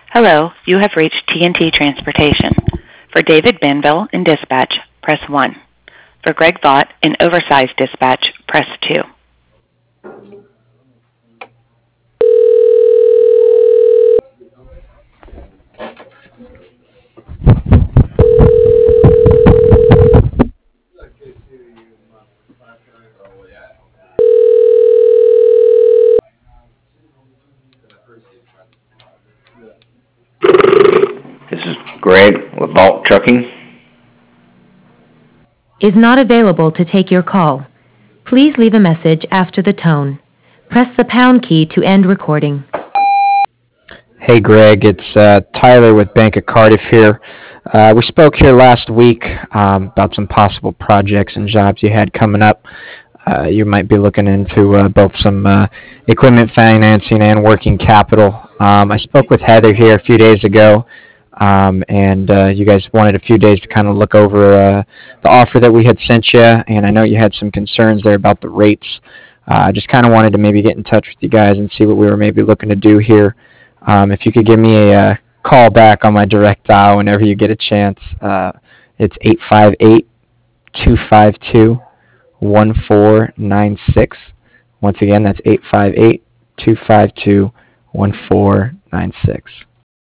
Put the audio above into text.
Hello, you have reached TNT Transportation. For David Banville in dispatch, press 1. For Greg Vaught in oversized dispatch, press 2. This is Greg with Vault Trucking. Is not available to take your call. Please leave a message after the tone. Press the pound key to end recording. Hey Greg, it's Tyler with Bank of Cardiff here. We spoke here last week about some possible projects and jobs you had coming up. You might be looking into both some equipment financing and working capital. I spoke with Heather here a few days ago, and you guys wanted a few days to kind of look over the offer that we had sent you, and I know you had some concerns there about the rates. I just kind of wanted to maybe get in touch with you guys and see what we were maybe looking to do here. If you could give me a call back on my direct dial whenever you get a chance, it's 858-252-1496. Once again, that's 858-252-1496.